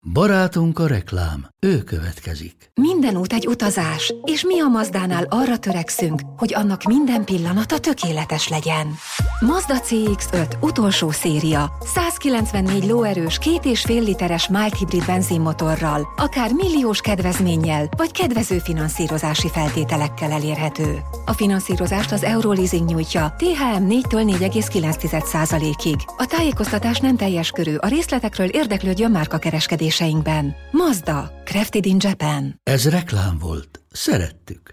Barátunk a reklám, ő következik. Minden út egy utazás, és mi a Mazdánál arra törekszünk, hogy annak minden pillanata tökéletes legyen. Mazda CX-5 utolsó széria, 194 lóerős, 2,5 literes mild hibrid benzinmotorral, akár milliós kedvezménnyel, vagy kedvező finanszírozási feltételekkel elérhető. A finanszírozást az Euroleasing nyújtja, THM 4-től 4,9%-ig. A tájékoztatás nem teljes körű, a részletekről érdeklődjön márkakereskedéseinkben. Mazda, crafted in Japan. Ez reklám volt. Szerettük.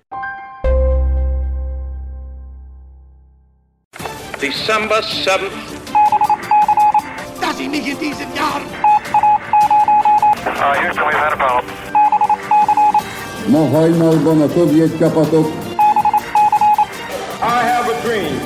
December 7th. Das ist nicht in diesem Jahr. Houston, we've had a problem. Ma hajnalban a szovjet csapatok. I have a dream.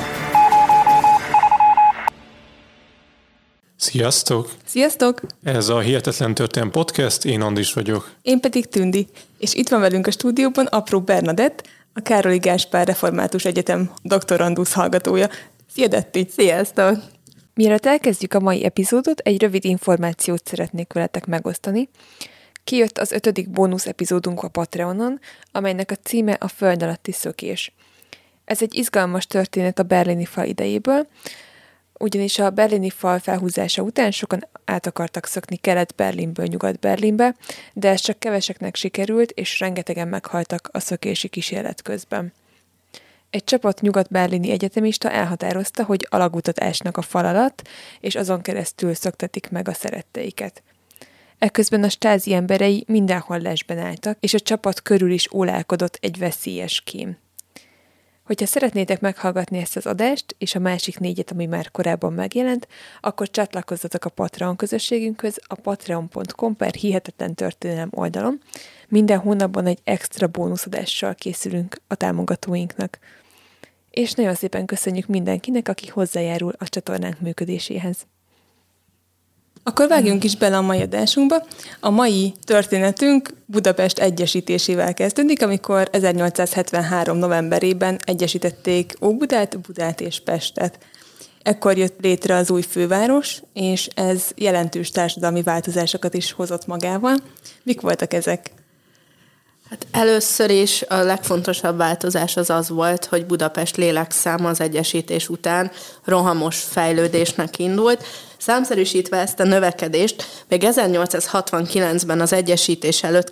Sziasztok! Sziasztok! Ez a Hihetetlen Történet Podcast, én Andis vagyok. Én pedig Tündi, és itt van velünk a stúdióban Apró Bernadett, a Károly Gáspár Református Egyetem doktorandusz hallgatója. Szia, Detti! Sziasztok! Mielőtt elkezdjük a mai epizódot, egy rövid információt szeretnék veletek megosztani. Kijött az 5. bónusz epizódunk a Patreonon, amelynek a címe a Föld alatti szökés. Ez egy izgalmas történet a berlini fal idejéből, ugyanis a berlini fal felhúzása után sokan át akartak szökni Kelet-Berlinből Nyugat-Berlinbe, de ez csak keveseknek sikerült, és rengetegen meghaltak a szökési kísérlet közben. Egy csapat nyugat-berlini egyetemista elhatározta, hogy alagutat ásnak a fal alatt, és azon keresztül szöktetik meg a szeretteiket. Ekközben a Stázi emberei mindenhol lesben álltak, és a csapat körül is ólálkodott egy veszélyes kém. Hogyha szeretnétek meghallgatni ezt az adást, és a másik 4, ami már korábban megjelent, akkor csatlakozzatok a Patreon közösségünkhöz a patreon.com/hihetetlentörténelem oldalon. Minden hónapban egy extra bónuszadással készülünk a támogatóinknak. És nagyon szépen köszönjük mindenkinek, aki hozzájárul a csatornánk működéséhez. Akkor vágjunk is bele a mai adásunkba. A mai történetünk Budapest egyesítésével kezdődik, amikor 1873. novemberében egyesítették Óbudát, Budát és Pestet. Ekkor jött létre az új főváros, és ez jelentős társadalmi változásokat is hozott magával. Mik voltak ezek? Hát először is a legfontosabb változás az volt, hogy Budapest lélekszáma az egyesítés után rohamos fejlődésnek indult. Számszerűsítve ezt a növekedést, még 1869-ben az egyesítés előtt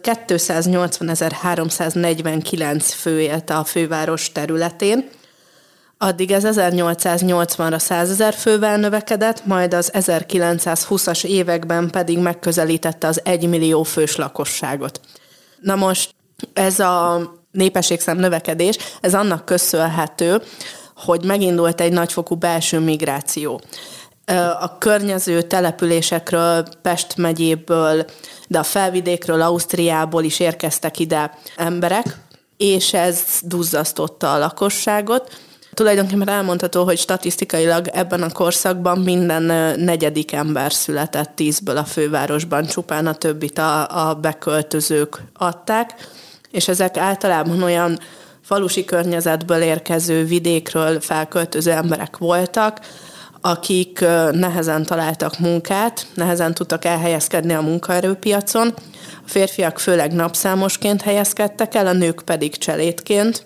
280.349 fő élte a főváros területén, addig ez 1880-ra 100 000 fővel növekedett, majd az 1920-as években pedig megközelítette az 1 millió fős lakosságot. Na most ez a népességszám növekedés, ez annak köszönhető, hogy megindult egy nagyfokú belső migráció. A környező településekről, Pest megyéből, de a felvidékről, Ausztriából is érkeztek ide emberek, és ez duzzasztotta a lakosságot. Tulajdonképpen elmondható, hogy statisztikailag ebben a korszakban minden 4. ember született 10-ből a fővárosban, csupán a többit a beköltözők adták, és ezek általában olyan falusi környezetből érkező, vidékről felköltöző emberek voltak, akik nehezen találtak munkát, nehezen tudtak elhelyezkedni a munkaerőpiacon. A férfiak főleg napszámosként helyezkedtek el, a nők pedig cselédként,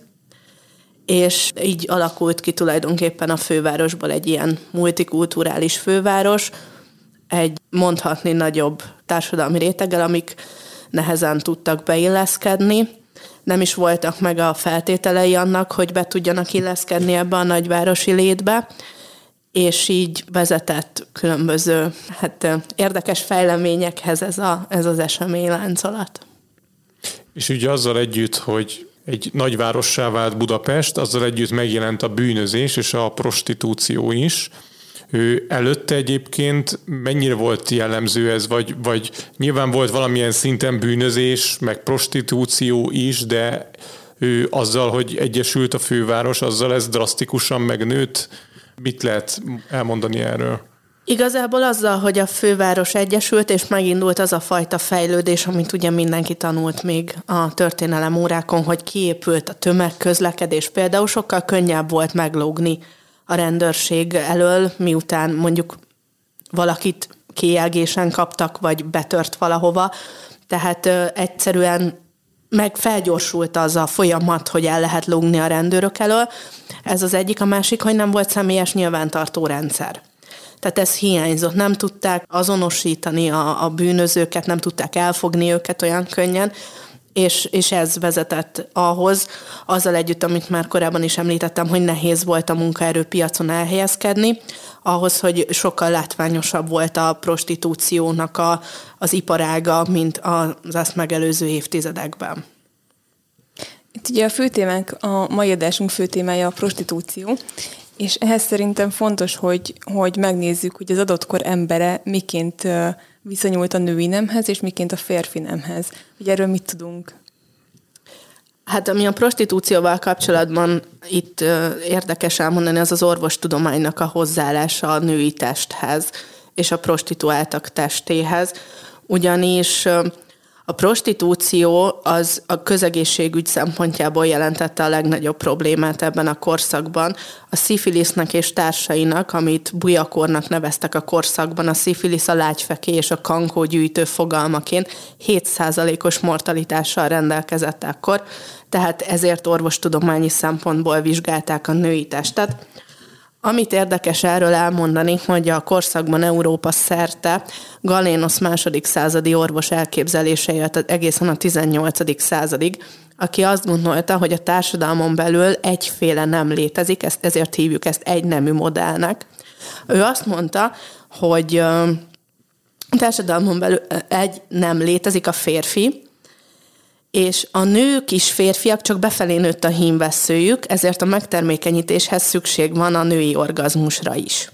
és így alakult ki tulajdonképpen a fővárosból egy ilyen multikulturális főváros, egy mondhatni nagyobb társadalmi réteggel, amik nehezen tudtak beilleszkedni. Nem is voltak meg a feltételei annak, hogy be tudjanak illeszkedni ebbe a nagyvárosi létbe, és így vezetett különböző érdekes fejleményekhez ez az eseményláncolat. És ugye azzal együtt, hogy egy nagyvárossá vált Budapest, azzal együtt megjelent a bűnözés és a prostitúció is. Előtte egyébként mennyire volt jellemző ez, vagy nyilván volt valamilyen szinten bűnözés, meg prostitúció is, de azzal, hogy egyesült a főváros, azzal ez drasztikusan megnőtt. Mit lehet elmondani erről? Igazából azzal, hogy a főváros egyesült, és megindult az a fajta fejlődés, amit ugye mindenki tanult még a történelem órákon, hogy kiépült a tömegközlekedés. Például sokkal könnyebb volt meglógni a rendőrség elől, miután mondjuk valakit kijelgésen kaptak, vagy betört valahova. Tehát egyszerűen meg felgyorsult az a folyamat, hogy el lehet lógni a rendőrök elől. Ez az egyik, a másik, hogy nem volt személyes nyilvántartó rendszer. Tehát ez hiányzott, nem tudták azonosítani a bűnözőket, nem tudták elfogni őket olyan könnyen, és ez vezetett ahhoz, azzal együtt, amit már korábban is említettem, hogy nehéz volt a munkaerőpiacon elhelyezkedni, ahhoz, hogy sokkal látványosabb volt a prostitúciónak az iparága, mint az azt megelőző évtizedekben. Itt ugye a főtémánk, a mai adásunk főtémája a prostitúció, és ehhez szerintem fontos, hogy megnézzük, hogy az adott kor embere miként viszonyult a női nemhez, és miként a férfi nemhez. Hogy erről mit tudunk? Hát ami a prostitúcióval kapcsolatban itt érdekes elmondani, az az orvostudománynak a hozzáállása a női testhez, és a prostituáltak testéhez. Ugyanis a prostitúció az a közegészségügy szempontjából jelentette a legnagyobb problémát ebben a korszakban. A szifilisznek és társainak, amit bujakornak neveztek a korszakban, a szifilisz, a lágyfekély és a kankógyűjtő fogalmaként 7%-os mortalitással rendelkezett akkor, tehát ezért orvostudományi szempontból vizsgálták a női testet. Amit érdekes erről elmondani, hogy a korszakban Európa szerte Galénosz második századi orvos elképzelése jött egészen a 18. századig, aki azt gondolta, hogy a társadalmon belül egyféle nem létezik, ezért hívjuk ezt egynemű modellnek. Ő azt mondta, hogy a társadalmon belül egy nem létezik, a férfi, és a nők is férfiak, csak befelé nőtt a hímvesszőjük, ezért a megtermékenyítéshez szükség van a női orgazmusra is.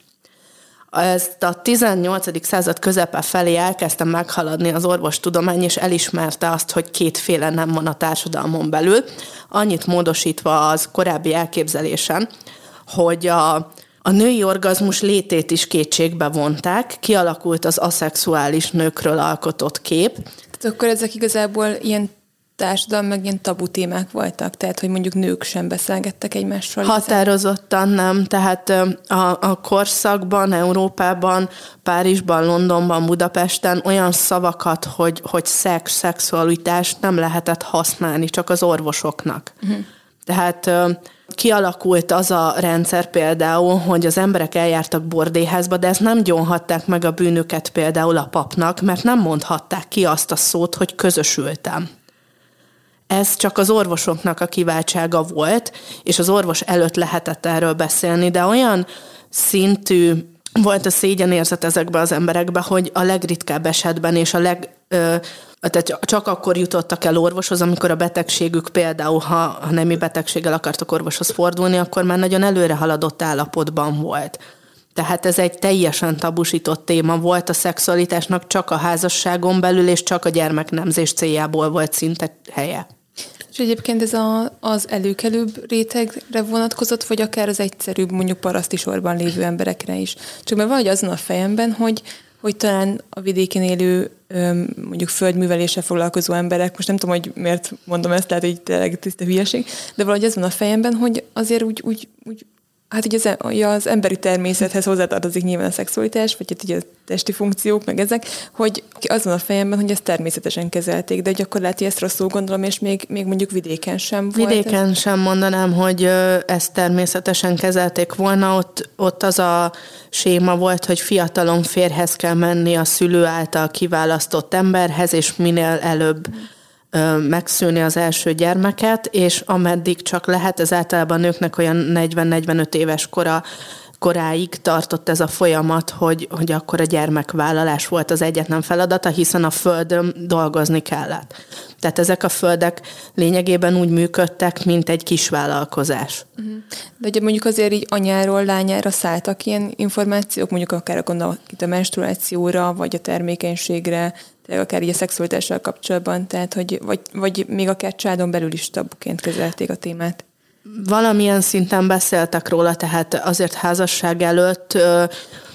Ezt a 18. század közepe felé elkezdte meghaladni az orvostudomány, és elismerte azt, hogy kétféle nem van a társadalmon belül, annyit módosítva az korábbi elképzelésen, hogy a női orgazmus létét is kétségbe vonták, kialakult az aszexuális nőkről alkotott kép. Tehát akkor ezek igazából ilyen társadalom, meg ilyen tabu témák voltak, tehát hogy mondjuk nők sem beszélgettek egymással. Határozottan nem, tehát a korszakban, Európában, Párizsban, Londonban, Budapesten olyan szavakat, hogy szexualitás nem lehetett használni, csak az orvosoknak. Uh-huh. Tehát kialakult az a rendszer például, hogy az emberek eljártak bordéházba, de ezt nem gyónhatták meg a bűnöket például a papnak, mert nem mondhatták ki azt a szót, hogy közösültem. Ez csak az orvosoknak a kiváltsága volt, és az orvos előtt lehetett erről beszélni, de olyan szintű volt a szégyenérzet ezekben az emberekben, hogy a legritkább esetben és tehát csak akkor jutottak el orvoshoz, amikor a betegségük például, ha nemi betegséggel akartak orvoshoz fordulni, akkor már nagyon előre haladott állapotban volt. Tehát ez egy teljesen tabusított téma volt, a szexualitásnak csak a házasságon belül és csak a gyermeknemzés céljából volt szinte helye. És egyébként ez az előkelőbb rétegre vonatkozott, vagy akár az egyszerűbb, mondjuk paraszti sorban lévő emberekre is. Csak mert valahogy azon a fejemben, hogy talán a vidéken élő, mondjuk földműveléssel foglalkozó emberek, most nem tudom, hogy miért mondom ezt, lehet, hogy tényleg tiszta hülyeség, de valahogy azon a fejemben, hogy azért úgy hát ugye az emberi természethez hozzátartozik nyilván a szexualitás, vagy hát ugye a testi funkciók, meg ezek, hogy azon a fejemben, hogy ezt természetesen kezelték, de akkor lehet, hogy ezt rosszul gondolom, és még mondjuk vidéken sem volt. Vidéken sem mondanám, hogy ezt természetesen kezelték volna, ott az a séma volt, hogy fiatalon férjhez kell menni a szülő által kiválasztott emberhez, és minél előbb megszülni az első gyermeket, és ameddig csak lehet, ez általában nőknek olyan 40-45 éves koráig tartott ez a folyamat, hogy akkor a gyermekvállalás volt az egyetlen feladata, hiszen a földön dolgozni kellett. Tehát ezek a földek lényegében úgy működtek, mint egy kisvállalkozás. De ugye mondjuk azért így anyáról lányára szálltak ilyen információk, mondjuk akár gondolok itt a menstruációra, vagy a termékenységre, akár így a szexualitással kapcsolatban, tehát hogy vagy még akár családon belül is tabuként kezelték a témát. Valamilyen szinten beszéltek róla, tehát azért házasság előtt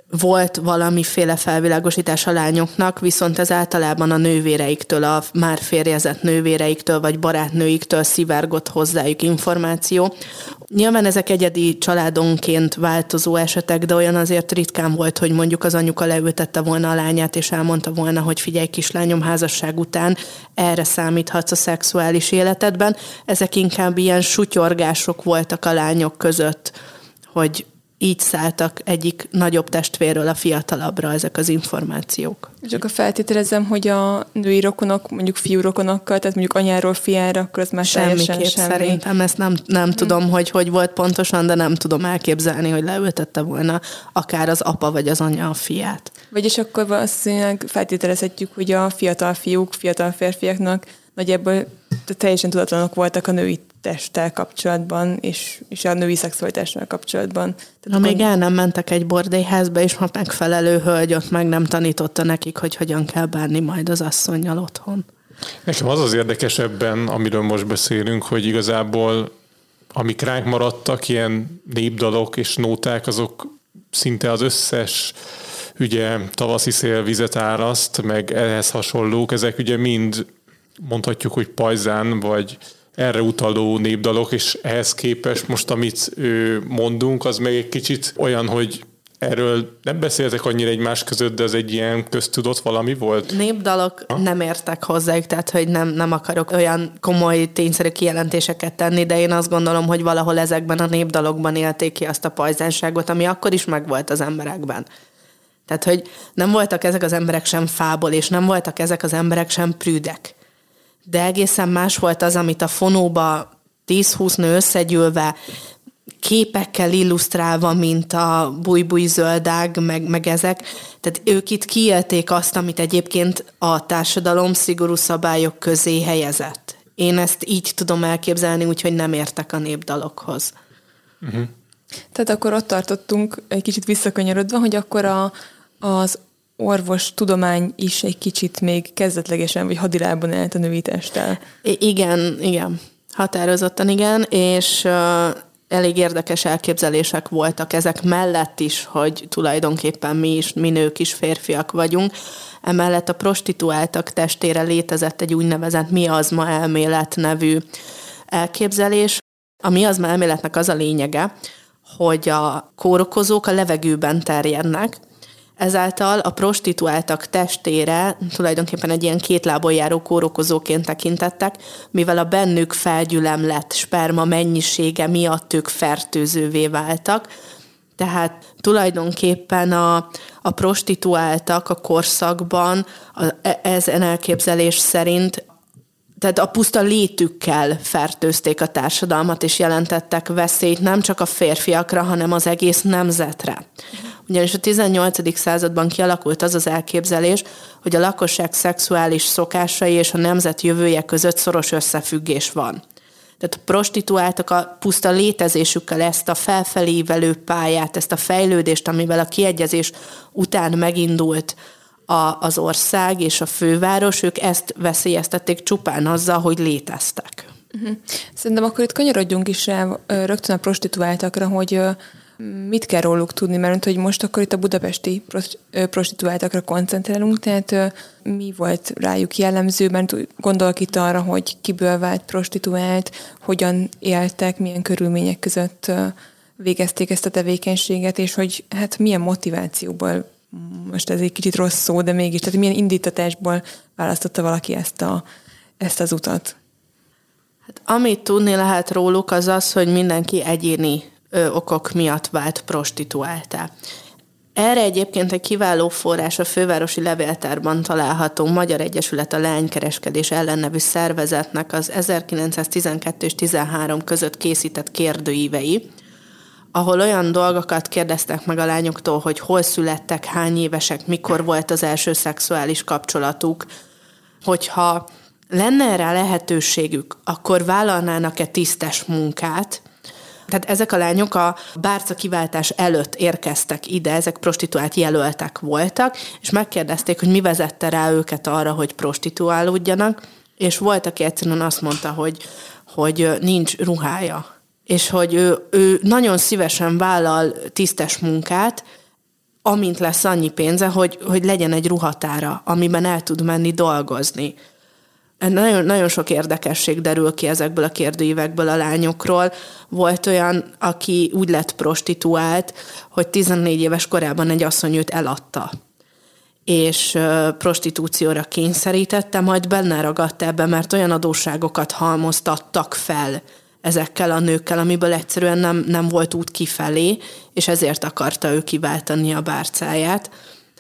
volt valamiféle felvilágosítás a lányoknak, viszont ez általában a nővéreiktől, a már férjezett nővéreiktől vagy barátnőiktől szivárgott hozzájuk információ. Nyilván ezek egyedi családonként változó esetek, de olyan azért ritkán volt, hogy mondjuk az anyuka leültette volna a lányát, és elmondta volna, hogy figyelj kislányom, házasság után erre számíthatsz a szexuális életedben. Ezek inkább ilyen sutyorgások voltak a lányok között, hogy így szálltak egyik nagyobb testvérről a fiatalabbra ezek az információk. És akkor feltételezem, hogy a női rokonok, mondjuk fiú rokonokkal, tehát mondjuk anyáról fiára, akkor az már semmiképp szerintem. Ezt nem tudom, hogy volt pontosan, de nem tudom elképzelni, hogy leültette volna akár az apa vagy az anya a fiát. Vagyis akkor valószínűleg feltételezhetjük, hogy a fiatal fiúk, fiatal férfiaknak nagyjából teljesen tudatlanok voltak a női testtel kapcsolatban, és a női szexualitással kapcsolatban. Tehát még el nem mentek egy bordélyházba, és ha megfelelő hölgy ott meg nem tanította nekik, hogy hogyan kell bánni majd az asszonnyal otthon. Nekem az érdekes ebben, amiről most beszélünk, hogy igazából amik ránk maradtak, ilyen népdalok és nóták, azok szinte az összes ugye tavaszi szél vizet áraszt, meg ehhez hasonlók, ezek ugye mind mondhatjuk, hogy pajzán, vagy erre utaló népdalok, és ehhez képest most, amit mondunk, az meg egy kicsit olyan, hogy erről nem beszéltek annyira egymás között, de ez egy ilyen köztudott valami volt? Népdalok nem értek hozzájuk, tehát hogy nem akarok olyan komoly, tényszerű kijelentéseket tenni, de én azt gondolom, hogy valahol ezekben a népdalokban élték ki azt a pajzánságot, ami akkor is megvolt az emberekben. Tehát, hogy nem voltak ezek az emberek sem fából, és nem voltak ezek az emberek sem prűdek. De egészen más volt az, amit a fonóba 10-20 nő összegyűlve, képekkel illusztrálva, mint a bújbúj zöldág, meg ezek. Tehát ők itt kiélték azt, amit egyébként a társadalom szigorú szabályok közé helyezett. Én ezt így tudom elképzelni, úgyhogy nem értek a népdalokhoz. Uh-huh. Tehát akkor ott tartottunk, egy kicsit visszakanyarodva, hogy akkor az orvos tudomány is egy kicsit még kezdetlegesen, vagy hadilában állt a női testtel. Igen. Határozottan igen, és elég érdekes elképzelések voltak ezek mellett is, hogy tulajdonképpen mi nők is férfiak vagyunk. Emellett a prostituáltak testére létezett egy úgynevezett miazma elmélet nevű elképzelés. A miazma elméletnek az a lényege, hogy a kórokozók a levegőben terjednek, ezáltal a prostituáltak testére tulajdonképpen egy ilyen két lábon járó kórokozóként tekintettek, mivel a bennük felgyülemlett sperma mennyisége miatt ők fertőzővé váltak. Tehát tulajdonképpen a prostituáltak a korszakban ezen elképzelés szerint, tehát a puszta létükkel fertőzték a társadalmat, és jelentettek veszélyt nem csak a férfiakra, hanem az egész nemzetre. Ugyanis a 18. században kialakult az az elképzelés, hogy a lakosság szexuális szokásai és a nemzet jövője között szoros összefüggés van. Tehát a prostituáltak a puszta létezésükkel ezt a felfelévelő pályát, ezt a fejlődést, amivel a kiegyezés után megindult az ország és a főváros, ők ezt veszélyeztették csupán azzal, hogy léteztek. Uh-huh. Szerintem akkor itt kanyarodjunk is rá rögtön a prostituáltakra, hogy mit kell róluk tudni, mert hogy most akkor itt a budapesti prostituáltakra koncentrálunk, tehát mi volt rájuk jellemző, mert gondolok itt arra, hogy kiből vált prostituált, hogyan éltek, milyen körülmények között végezték ezt a tevékenységet, és hogy hát milyen motivációból, most ez egy kicsit rossz szó, de mégis, tehát milyen indítatásból választotta valaki ezt az utat? Hát, amit tudni lehet róluk, az az, hogy mindenki egyéni okok miatt vált prostituáltá. Erre egyébként egy kiváló forrás a Fővárosi Levéltárban található Magyar Egyesület a Leánykereskedés ellen nevű szervezetnek az 1912 és 13 között készített kérdőívei, ahol olyan dolgokat kérdeztek meg a lányoktól, hogy hol születtek, hány évesek, mikor volt az első szexuális kapcsolatuk, hogyha lenne rá lehetőségük, akkor vállalnának-e tisztes munkát. Tehát ezek a lányok a bárca kiváltás előtt érkeztek ide, ezek prostituált jelöltek voltak, és megkérdezték, hogy mi vezette rá őket arra, hogy prostituálódjanak, és volt, aki egyszerűen azt mondta, hogy nincs ruhája, és hogy ő nagyon szívesen vállal tisztes munkát, amint lesz annyi pénze, hogy legyen egy ruhatára, amiben el tud menni dolgozni. Nagyon, nagyon sok érdekesség derül ki ezekből a kérdőívekből a lányokról. Volt olyan, aki úgy lett prostituált, hogy 14 éves korában egy asszony őt eladta, és prostitúcióra kényszerítette, majd benne ragadt ebbe, mert olyan adósságokat halmoztattak fel ezekkel a nőkkel, amiből egyszerűen nem volt út kifelé, és ezért akarta ő kiváltani a bárcáját.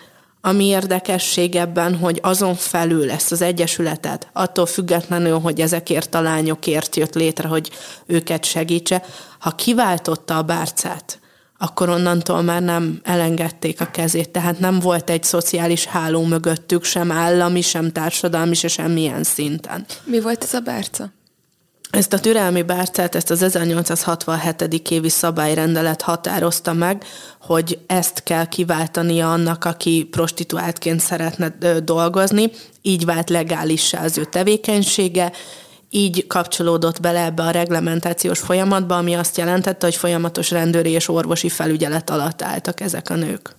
Ami érdekesség ebben, hogy azon felül ezt az egyesületet, attól függetlenül, hogy ezekért a lányokért jött létre, hogy őket segítse, ha kiváltotta a bárcát, akkor onnantól már nem elengedték a kezét. Tehát nem volt egy szociális háló mögöttük, sem állami, sem társadalmi, se semmilyen szinten. Mi volt ez a bárca? Ezt a türelmi bárcát, ezt az 1867. évi szabályrendelet határozta meg, hogy ezt kell kiváltania annak, aki prostituáltként szeretne dolgozni, így vált legálissá az ő tevékenysége, így kapcsolódott bele ebbe a reglementációs folyamatba, ami azt jelentette, hogy folyamatos rendőri és orvosi felügyelet alatt álltak ezek a nők.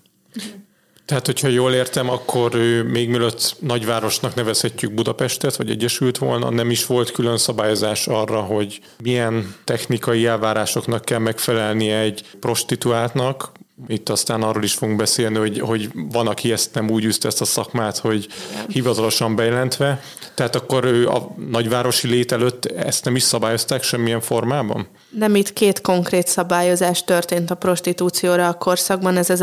Tehát, hogyha jól értem, akkor még mielőtt nagyvárosnak nevezhetjük Budapestet, vagy egyesült volna, nem is volt külön szabályozás arra, hogy milyen technikai elvárásoknak kell megfelelnie egy prostituáltnak. Itt aztán arról is fogunk beszélni, hogy van, aki ezt nem úgy űzte ezt a szakmát, hogy hivatalosan bejelentve. Tehát akkor a nagyvárosi lét előtt ezt nem is szabályozták semmilyen formában? Nem, itt 2 konkrét szabályozás történt a prostitúcióra a korszakban. Ez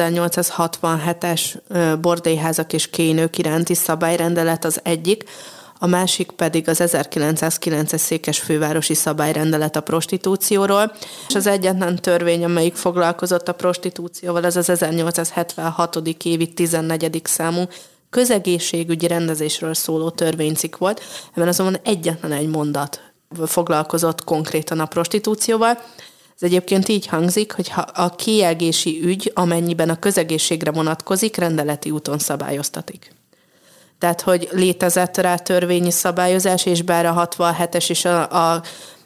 1867-es bordélyházak és kénők iránti szabályrendelet az egyik, a másik pedig az 1909-es székesfővárosi szabályrendelet a prostitúcióról, és az egyetlen törvény, amelyik foglalkozott a prostitúcióval, az az 1876. évi 14. számú közegészségügyi rendezésről szóló törvénycikk volt. Ebben azonban egyetlen egy mondat foglalkozott konkrétan a prostitúcióval. Ez egyébként így hangzik, hogy ha a kiegési ügy, amennyiben a közegészségre vonatkozik, rendeleti úton szabályoztatik. Tehát, hogy létezett rá törvényi szabályozás, és bár a 67-es és a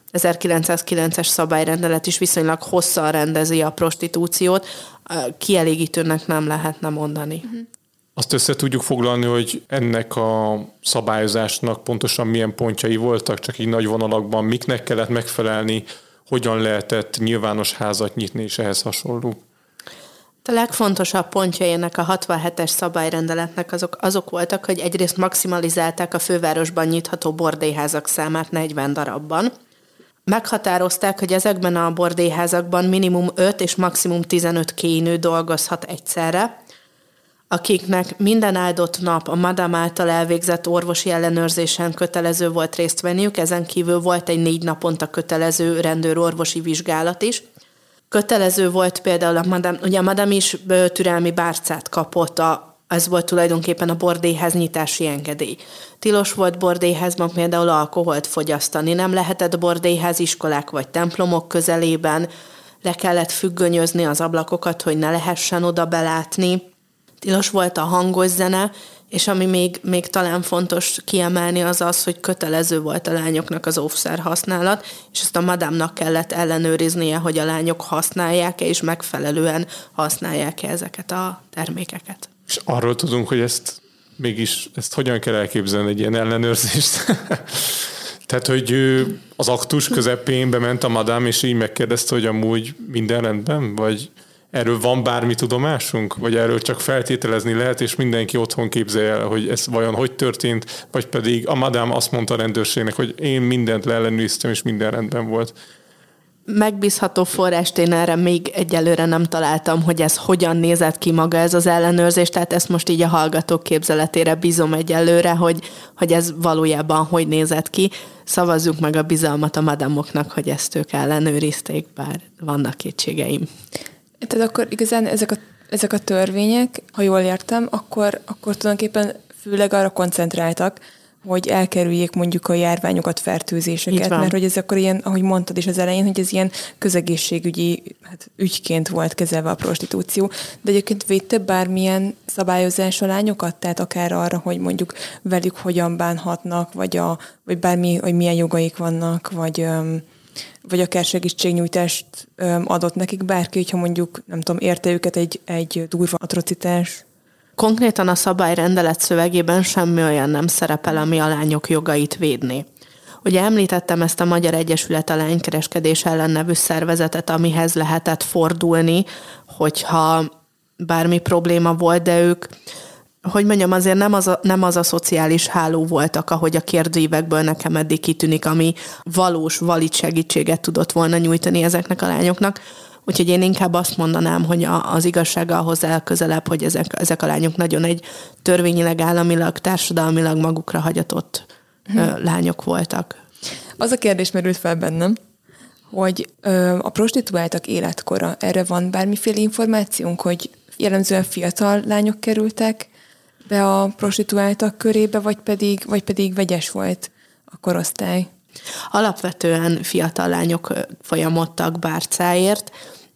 1909-es szabályrendelet is viszonylag hosszan rendezi a prostitúciót, kielégítőnek nem lehetne mondani. Azt össze tudjuk foglalni, hogy ennek a szabályozásnak pontosan milyen pontjai voltak, csak így nagy vonalakban, miknek kellett megfelelni, hogyan lehetett nyilvános házat nyitni, és ehhez hasonló. A legfontosabb pontjai ennek a 67-es szabályrendeletnek azok voltak, hogy egyrészt maximalizálták a fővárosban nyitható bordélyházak számát 40 darabban. Meghatározták, hogy ezekben a bordélyházakban minimum 5 és maximum 15 kénő dolgozhat egyszerre, akiknek minden áldott nap a madam által elvégzett orvosi ellenőrzésen kötelező volt részt venniük, ezen kívül volt egy 4 naponta kötelező rendőrorvosi vizsgálat is. Kötelező volt például a madam is türelmi bárcát kapott, ez volt tulajdonképpen a bordélyház nyitási engedély. Tilos volt bordélyházban például alkoholt fogyasztani, nem lehetett bordélyház iskolák vagy templomok közelében, le kellett függönyözni az ablakokat, hogy ne lehessen oda belátni. Tilos volt a hangos zene, és ami még talán fontos kiemelni az az, hogy kötelező volt a lányoknak az óvszer használat, és ezt a madámnak kellett ellenőriznie, hogy a lányok használják-e, és megfelelően használják-e ezeket a termékeket. És arról tudunk, hogy ezt hogyan kell elképzelni, egy ilyen ellenőrzést? Tehát, hogy az aktus közepén bement a madám, és így megkérdezte, hogy amúgy minden rendben, vagy erről van bármi tudomásunk? Vagy erről csak feltételezni lehet, és mindenki otthon képzelje el, hogy ez vajon hogy történt, vagy pedig a madám azt mondta a rendőrségnek, hogy én mindent leellenőriztem, és minden rendben volt. Megbízható forrást én erre még egyelőre nem találtam, hogy ez hogyan nézett ki maga ez az ellenőrzés, tehát ezt most így a hallgatók képzeletére bízom egyelőre, hogy ez valójában hogy nézett ki. Szavazzuk meg a bizalmat a madamoknak, hogy ezt ők ellenőrizték, bár vannak kétségeim. Tehát akkor igazán ezek a törvények, ha jól értem, akkor tulajdonképpen főleg arra koncentráltak, hogy elkerüljék mondjuk a járványokat, fertőzéseket, mert hogy ez akkor ilyen, ahogy mondtad is az elején, hogy ez ilyen közegészségügyi ügyként volt kezelve a prostitúció, de egyébként védte bármilyen szabályozás a lányokat, tehát akár arra, hogy mondjuk velük hogyan bánhatnak, vagy bármi, hogy milyen jogaik vannak, vagy vagy akár segítségnyújtást adott nekik bárki, hogyha mondjuk, nem tudom, érte őket egy durva atrocitás? Konkrétan a szabályrendelet szövegében semmi olyan nem szerepel, ami a lányok jogait védné. Ugye említettem ezt a Magyar Egyesület a Lánykereskedés ellen nevű szervezetet, amihez lehetett fordulni, hogyha bármi probléma volt, de ők, hogy mondjam, azért nem az a szociális háló voltak, ahogy a kérdőívekből nekem eddig kitűnik, ami valid segítséget tudott volna nyújtani ezeknek a lányoknak. Úgyhogy én inkább azt mondanám, hogy az igazság ahhoz legközelebb, hogy ezek a lányok nagyon egy törvényileg, államilag, társadalmilag magukra hagyatott lányok voltak. Az a kérdés merült fel bennem, hogy a prostituáltak életkora, erre van bármiféle információnk, hogy jellemzően fiatal lányok kerültek be a prostituáltak körébe, vagy pedig vegyes volt a korosztály? Alapvetően fiatal lányok folyamodtak bárcáért.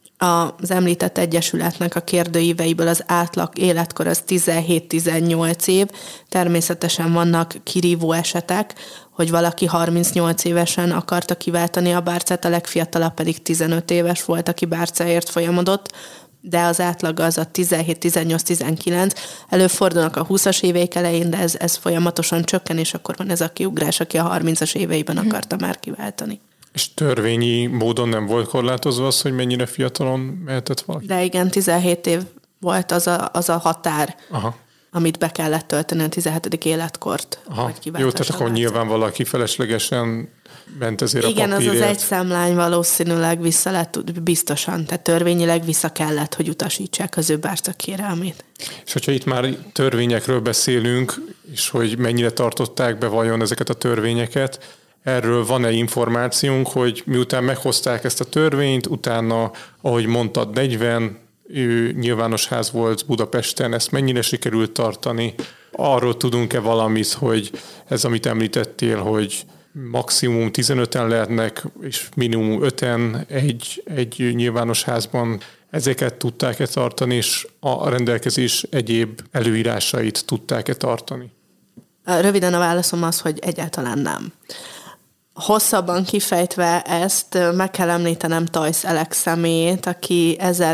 Az említett egyesületnek a kérdőíveiből az átlag életkor az 17-18 év. Természetesen vannak kirívó esetek, hogy valaki 38 évesen akarta kiváltani a bárcát, a legfiatalabb pedig 15 éves volt, aki bárcáért folyamodott, de az átlag az a 17-18-19. Előfordulnak a 20-as éveik elején, de ez folyamatosan csökken, és akkor van ez a kiugrás, aki a 30-as éveiben akarta már kiváltani. És törvényi módon nem volt korlátozva az, hogy mennyire fiatalon mehetett valaki? De igen, 17 év volt az a határ, amit be kellett tölteni a 17. életkort. Jó, tehát akkor nyilván valaki feleslegesen ment ezért igen, a papírért. Igen, az egy számlány valószínűleg vissza lett, biztosan, tehát törvényileg vissza kellett, hogy utasítsák az ő bárca kérelmét. És hogyha itt már törvényekről beszélünk, és hogy mennyire tartották be vajon ezeket a törvényeket, erről van-e információnk, hogy miután meghozták ezt a törvényt, utána, ahogy mondtad, 40 nyilvános ház volt Budapesten, ezt mennyire sikerült tartani? Arról tudunk-e valamit, hogy ez, amit említettél, hogy maximum 15-en lehetnek, és minimum 5-en egy nyilvános házban, ezeket tudták-e tartani, és a rendelkezés egyéb előírásait tudták-e tartani? Röviden a válaszom az, hogy egyáltalán nem. Hosszabban kifejtve ezt, meg kell említenem Tajsz Alex személyét, aki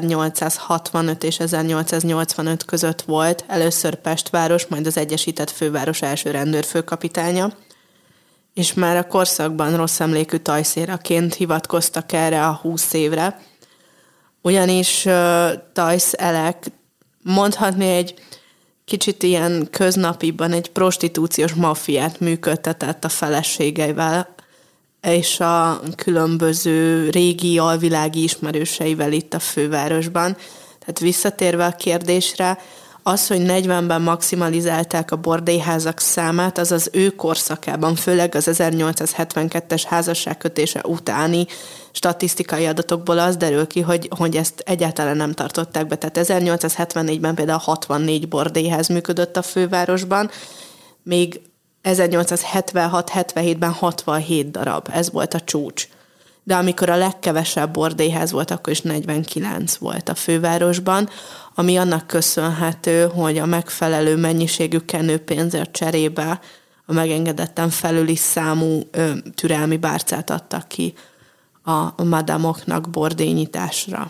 1865 és 1885 között volt, először Pestváros, majd az Egyesített Főváros első rendőrfőkapitánya, és már a korszakban rossz emlékű tajszéraként hivatkoztak erre a 20 évre, ugyanis Tajsz Alex mondhatni egy kicsit ilyen köznapiban egy prostitúciós maffiát működtetett a feleségeivel, és a különböző régi alvilági ismerőseivel itt a fővárosban. Tehát visszatérve a kérdésre, az, hogy 40-ben maximalizálták a bordélyházak számát, az az ő korszakában, főleg az 1872-es házasságkötése utáni statisztikai adatokból az derül ki, hogy ezt egyáltalán nem tartották be. Tehát 1874-ben például 64 bordélyház működött a fővárosban, még 1876-77-ben 67 darab, ez volt a csúcs. De amikor a legkevesebb bordélyház volt, akkor is 49 volt a fővárosban, ami annak köszönhető, hogy a megfelelő mennyiségű kenőpénzért cserébe a megengedetten felüli számú türelmi bárcát adtak ki a madamoknak bordélynyitásra.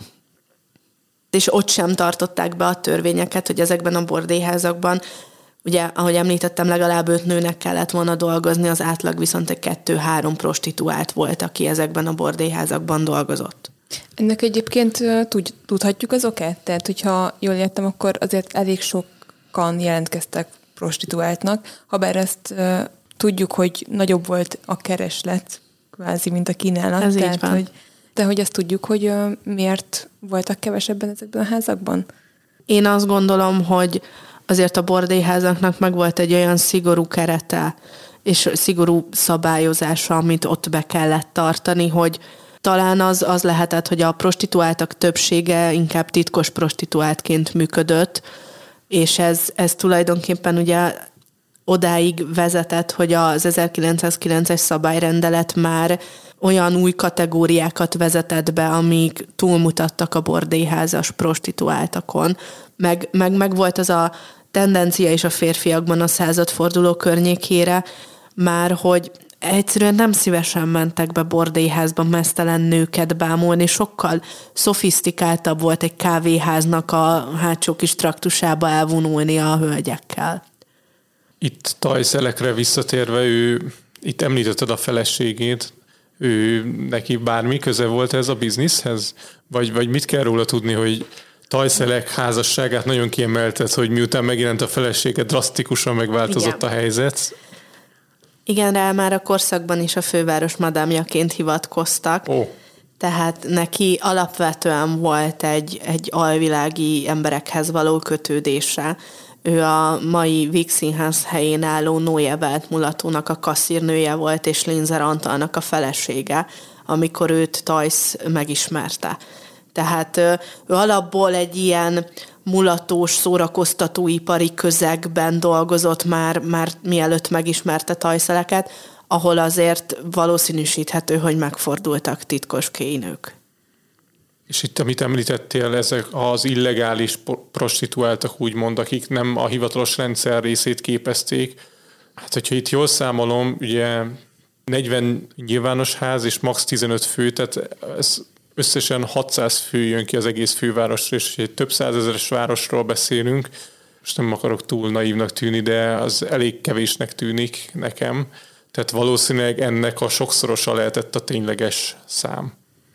És ott sem tartották be a törvényeket, hogy ezekben a bordélyházakban, ugye, ahogy említettem, legalább 5 nőnek kellett volna dolgozni, az átlag viszont egy 2-3 prostituált volt, aki ezekben a bordélyházakban dolgozott. Ennek egyébként tudhatjuk az okát? Tehát, hogyha jól értem, akkor azért elég sokan jelentkeztek prostituáltnak, habár ezt tudjuk, hogy nagyobb volt a kereslet, kvázi, mint a kínálat. Ez így van. De hogy azt tudjuk, hogy miért voltak kevesebben ezekben a házakban? Én azt gondolom, hogy azért a bordélyházaknak megvolt egy olyan szigorú kerete és szigorú szabályozása, amit ott be kellett tartani, hogy talán az lehetett, hogy a prostituáltak többsége inkább titkos prostituáltként működött, és ez tulajdonképpen ugye odáig vezetett, hogy az 1909-es szabályrendelet már olyan új kategóriákat vezetett be, amik túlmutattak a bordélyházas prostituáltakon. Meg volt az a tendencia is a férfiakban a századforduló környékére, már hogy egyszerűen nem szívesen mentek be bordélyházba meztelen nőket bámulni, sokkal szofisztikáltabb volt egy kávéháznak a hátsó kis traktusába elvonulni a hölgyekkel. Itt Tajszelekre visszatérve, itt említetted a feleségét, neki bármi köze volt ez a bizniszhez? Vagy mit kell róla tudni, hogy Tajszelek házasságát nagyon kiemelted, hogy miután megjelent a felesége, drasztikusan megváltozott a helyzet? Igen, rá már a korszakban is a főváros madámjaként hivatkoztak. Tehát neki alapvetően volt egy alvilági emberekhez való kötődése. Ő a mai Víg Színház helyén álló Noé Welt mulatónak a kasszírnője volt, és Linzer Antalnak a felesége, amikor őt Tajsz megismerte. Tehát ő alapból egy ilyen mulatós, szórakoztatóipari közegben dolgozott már mielőtt megismerte Tajszeleket, ahol azért valószínűsíthető, hogy megfordultak titkos kéinők. És itt, amit említettél, ezek az illegális prostituáltak, úgymond, akik nem a hivatalos rendszer részét képezték. Hát, hogyha itt jól számolom, ugye 40 nyilvános ház és max 15 fő, tehát ez összesen 600 fő jön ki az egész fővárosra, és egy több százezeres városról beszélünk. Most nem akarok túl naívnak tűnni, de az elég kevésnek tűnik nekem. Tehát valószínűleg ennek a sokszorosa lehetett a tényleges szám.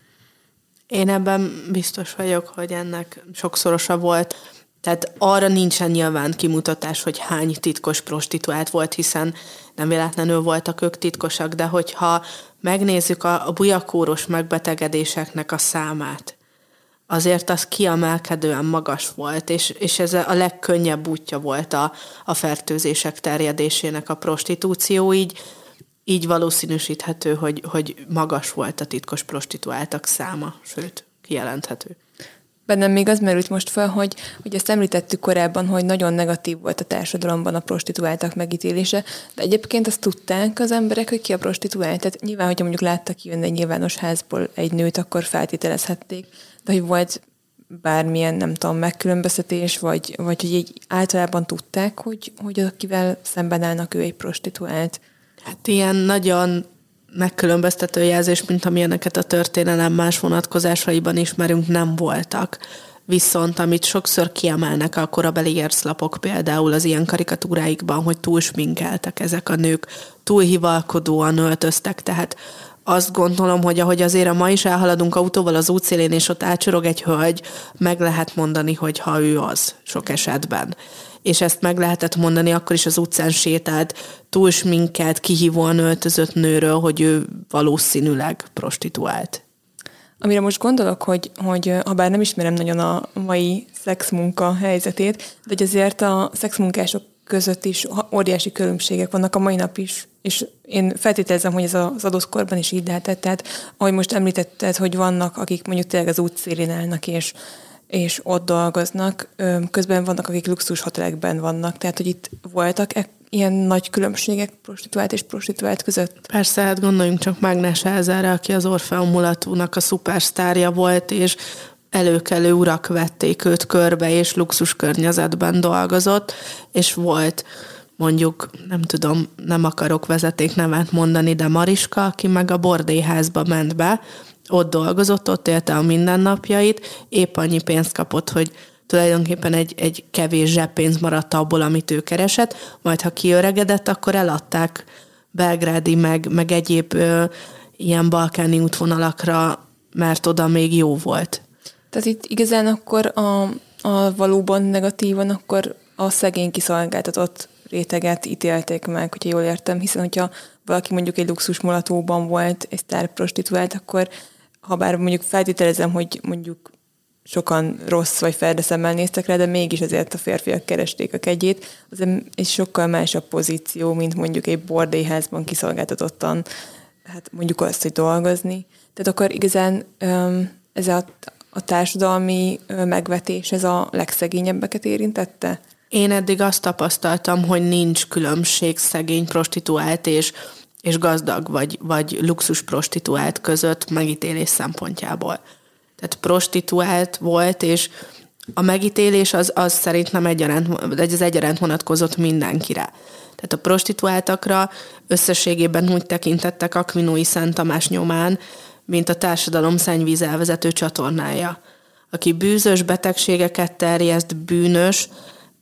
Én ebben biztos vagyok, hogy ennek sokszorosa volt. Tehát arra nincsen nyilván kimutatás, hogy hány titkos prostituált volt, hiszen nem véletlenül voltak ők titkosak, de hogyha megnézzük a bujakóros megbetegedéseknek a számát, azért az kiemelkedően magas volt, és ez a legkönnyebb útja volt a fertőzések terjedésének a prostitúció, így valószínűsíthető, hogy magas volt a titkos prostituáltak száma, sőt, kijelenthető. Bennem még az merült most fel, hogy ezt említettük korábban, hogy nagyon negatív volt a társadalomban a prostituáltak megítélése, de egyébként azt tudták az emberek, hogy ki a prostituált. Tehát nyilván, hogyha mondjuk láttak kijönni egy nyilvános házból egy nőt, akkor feltételezhették, de hogy volt bármilyen, nem tudom, megkülönböztetés, vagy hogy így általában tudták, hogy akivel szemben állnak, ő egy prostituált. Hát ilyen nagyon megkülönböztető jelzés, mint amilyeneket a történelem más vonatkozásaiban ismerünk, nem voltak. Viszont amit sokszor kiemelnek a korabeli érclapok például az ilyen karikatúráikban, hogy túl sminkeltek ezek a nők, túl hivalkodóan öltöztek, tehát azt gondolom, hogy ahogy azért ma is elhaladunk autóval az útszélén, és ott átcsorog egy hölgy, meg lehet mondani, hogy ha ő az, sok esetben. És ezt meg lehetett mondani akkor is az utcán sétált, túl sminkelt, kihívóan öltözött nőről, hogy ő valószínűleg prostituált. Amire most gondolok, hogy ha bár nem ismerem nagyon a mai szexmunka helyzetét, de hogy azért a szexmunkások között is óriási különbségek vannak a mai nap is, és én feltételezem, hogy ez az adott korban is így lehetett. Tehát, ahogy most említetted, hogy vannak, akik mondjuk tényleg az útszélén állnak, és ott dolgoznak, közben vannak, akik luxushotelekben vannak, tehát, hogy itt voltak ilyen nagy különbségek prostituált és prostituált között? Persze, hát gondoljunk csak Mágnes Elzára, aki az Orfeum mulatónak a szupersztárja volt, és előkelő urak vették őt körbe, és luxus környezetben dolgozott, és volt mondjuk, nem tudom, nem akarok vezetéknevet mondani, de Mariska, aki meg a bordélyházba ment be, ott dolgozott, ott élte a mindennapjait, épp annyi pénzt kapott, hogy tulajdonképpen egy kevés zseppénz maradt abból, amit ő keresett, majd ha kiöregedett, akkor eladták belgrádi, meg egyéb ilyen balkáni útvonalakra, mert oda még jó volt. Tehát itt igazán akkor a valóban negatívan, akkor a szegény kiszolgáltatott réteget ítélték meg, hogyha jól értem, hiszen hogyha valaki mondjuk egy luxus mulatóban volt, egy sztárprostituált, akkor ha bár mondjuk feltételezem, hogy mondjuk sokan rossz vagy ferdeszemmel néztek rá, de mégis azért a férfiak keresték a kegyét, az egy sokkal másabb pozíció, mint mondjuk egy bordélyházban kiszolgáltatottan, hát mondjuk azt, hogy dolgozni. Tehát akkor igazán ez a társadalmi megvetés, ez a legszegényebbeket érintette? Én eddig azt tapasztaltam, hogy nincs különbség szegény prostituált és gazdag vagy luxus prostituált között megítélés szempontjából. Tehát prostituált volt, és a megítélés az szerintem egyaránt vonatkozott mindenkire. Tehát a prostituáltakra összességében úgy tekintettek Aquinói Szent Tamás nyomán, mint a társadalom szennyvíz elvezető csatornája. Aki bűzös, betegségeket terjeszt, bűnös,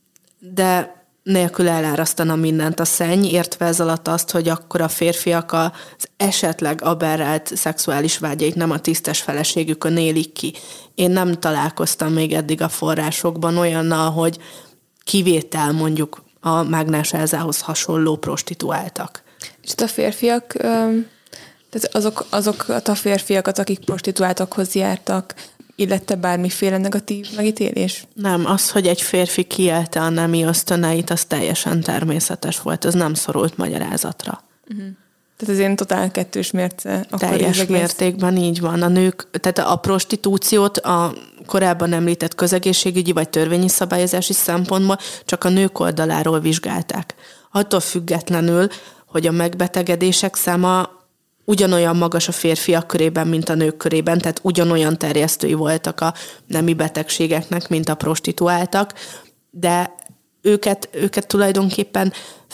de nélkül elárasztana mindent a szenny, értve ez alatt azt, hogy akkor a férfiak az esetleg aberrált szexuális vágyait nem a tisztes feleségükön élik ki. Én nem találkoztam még eddig a forrásokban olyannal, hogy kivétel mondjuk a Mágnás Elzához hasonló prostituáltak. És a férfiak, tehát azokat a férfiakat, akik prostituáltakhoz jártak, illette bármiféle negatív megítélés? Nem, az, hogy egy férfi kiélte a nemi ösztöneit, az teljesen természetes volt, az nem szorult magyarázatra. Uh-huh. Tehát ez ilyen totál kettős mérce. Teljes mértékben így van. A nők, tehát a prostitúciót a korábban említett közegészségügyi vagy törvényi szabályozási szempontból csak a nők oldaláról vizsgálták. Attól függetlenül, hogy a megbetegedések száma ugyanolyan magas a férfiak körében, mint a nők körében, tehát ugyanolyan terjesztői voltak a nemi betegségeknek, mint a prostituáltak, de őket tulajdonképpen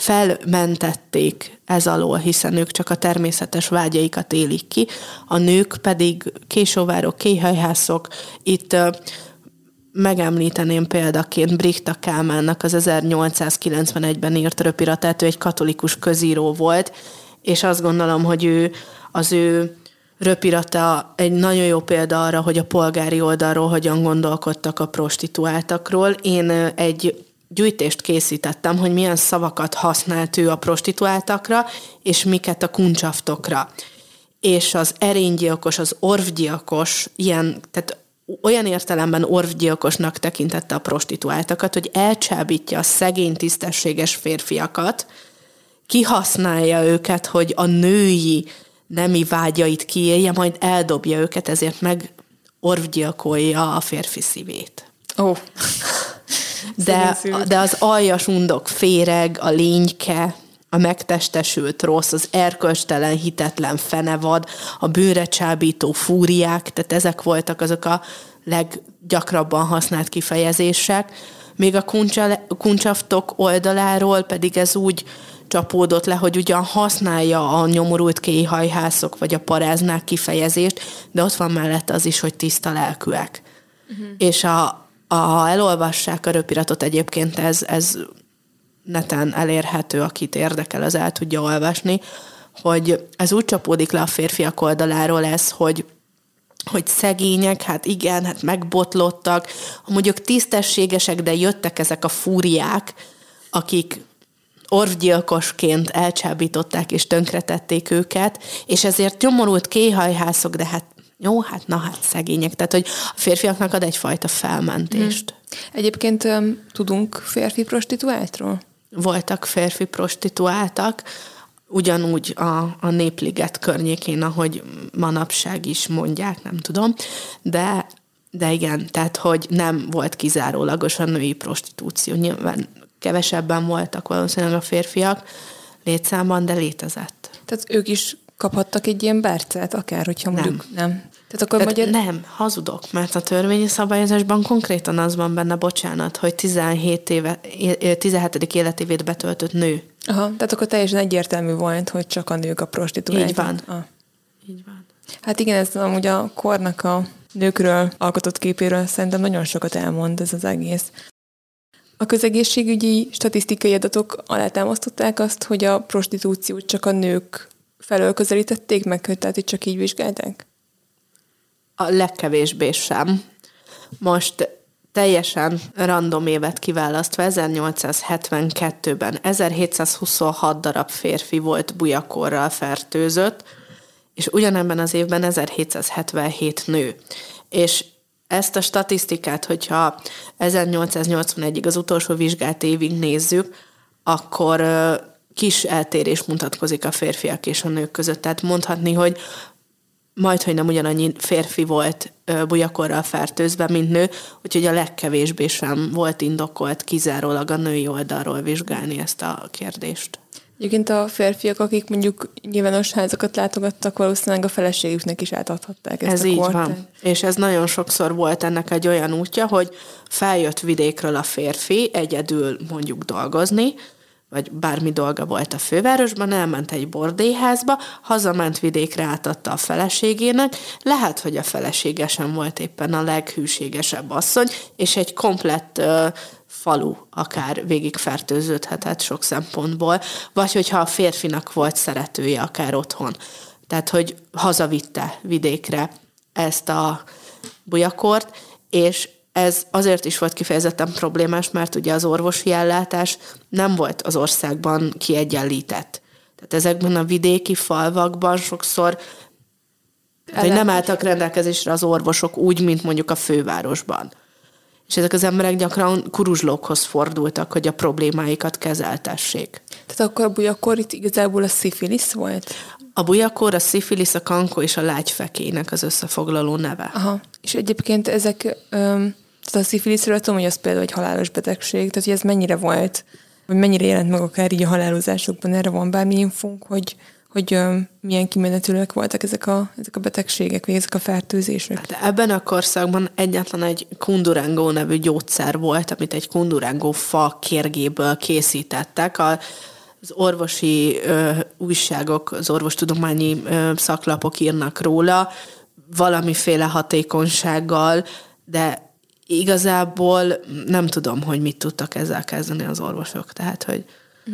felmentették ez alól, hiszen ők csak a természetes vágyaikat élik ki, a nők pedig késóvárok, kéhelyhászok. Itt megemlíteném példaként Brichta Kálmánnak az 1891-ben írt röpiratát, ő egy katolikus közíró volt, és azt gondolom, hogy az ő röpirata egy nagyon jó példa arra, hogy a polgári oldalról hogyan gondolkodtak a prostituáltakról. Én egy gyűjtést készítettem, hogy milyen szavakat használt ő a prostituáltakra, és miket a kuncsaftokra. És az erénygyilkos, az orvgyilkos, tehát olyan értelemben orvgyilkosnak tekintette a prostituáltakat, hogy elcsábítja a szegény, tisztességes férfiakat, kihasználja őket, hogy a női nemi vágyait kiélje, majd eldobja őket, ezért meg orvgyilkolja a férfi szívét. Oh. De az aljas undok féreg, a lényke, a megtestesült rossz, az erkölcstelen, hitetlen fenevad, a bőre csábító fúriák, tehát ezek voltak azok a leggyakrabban használt kifejezések. Még a kuncsaftok oldaláról pedig ez úgy csapódott le, hogy ugyan használja a nyomorult kéhajhászok vagy a paráznák kifejezést, de ott van mellette az is, hogy tiszta lelkűek. Uh-huh. És ha elolvassák a röpiratot, egyébként ez neten elérhető, akit érdekel, az el tudja olvasni, hogy ez úgy csapódik le a férfiak oldaláról ez, hogy szegények, hát igen, hát megbotlottak, mondjuk tisztességesek, de jöttek ezek a fúriák, akik orvgyilkosként elcsábították és tönkretették őket, és ezért nyomorult kéhajhászok, de hát jó, hát szegények. Tehát, hogy a férfiaknak ad egyfajta felmentést. Egyébként tudunk férfi prostituáltról? Voltak férfi prostituáltak, ugyanúgy a Népliget környékén, ahogy manapság is mondják, nem tudom, de igen, tehát, hogy nem volt kizárólagos a női prostitúció. Nyilván kevesebben voltak valószínűleg a férfiak létszámban, de létezett. Tehát ők is kaphattak egy ilyen bárcát, akár, hogyha mondjuk nem. Nem, hazudok, mert a törvényi szabályozásban konkrétan az van benne, bocsánat, hogy 17 életévét betöltött nő. Aha, tehát akkor teljesen egyértelmű volt, hogy csak a nők a prostituáltak. Így van. Így van. Hát igen, ez amúgy a kornak a nőkről alkotott képéről szerintem nagyon sokat elmond ez az egész. A közegészségügyi statisztikai adatok alátámasztották azt, hogy a prostitúciót csak a nők felől közelítették meg, tehát itt csak így vizsgálták? A legkevésbé sem. Most teljesen random évet kiválasztva, 1872-ben 1726 darab férfi volt bujakorral fertőzött, és ugyanebben az évben 1777 nő. És ezt a statisztikát, hogyha 1881-ig az utolsó vizsgált évig nézzük, akkor kis eltérés mutatkozik a férfiak és a nők között. Tehát mondhatni, hogy majdhogy nem ugyanannyi férfi volt bujakorral fertőzve, mint nő, úgyhogy a legkevésbé sem volt indokolt kizárólag a női oldalról vizsgálni ezt a kérdést. Egyébként a férfiak, akik mondjuk nyilvános házakat látogattak, valószínűleg a feleségüknek is átadhatták ezt ez a kort. így van. És ez nagyon sokszor volt ennek egy olyan útja, hogy feljött vidékről a férfi egyedül mondjuk dolgozni, vagy bármi dolga volt a fővárosban, elment egy bordélyházba, hazament vidékre, átadta a feleségének, lehet, hogy a felesége sem volt éppen a leghűségesebb asszony, és egy komplett falu akár végigfertőződhetett sok szempontból, vagy hogyha a férfinak volt szeretője akár otthon. Tehát, hogy hazavitte vidékre ezt a bujakort, és ez azért is volt kifejezetten problémás, mert ugye az orvosi ellátás nem volt az országban kiegyenlített. Tehát ezekben a vidéki falvakban sokszor hogy nem álltak rendelkezésre az orvosok úgy, mint mondjuk a fővárosban. És ezek az emberek gyakran kuruzslókhoz fordultak, hogy a problémáikat kezeltessék. Tehát akkor a bujakor itt igazából a szifilisz volt? A bujakor, a szifilisz, a kankó és a lágyfekének az összefoglaló neve. Aha. És egyébként ezek, tehát a szifiliszről tudom, hogy az például egy halálos betegség, tehát hogy ez mennyire volt, vagy mennyire jelent meg akár így a halálozásokban, erre van bármi infónk, hogy milyen kimenetülőek voltak ezek a betegségek, vagy ezek a fertőzések? Hát ebben a korszakban egyetlen egy kundurangó nevű gyógyszer volt, amit egy kundurangó fa kérgéből készítettek. Az orvosi újságok, az orvostudományi szaklapok írnak róla valamiféle hatékonysággal, de igazából nem tudom, hogy mit tudtak ezzel kezdeni az orvosok. Tehát, hogy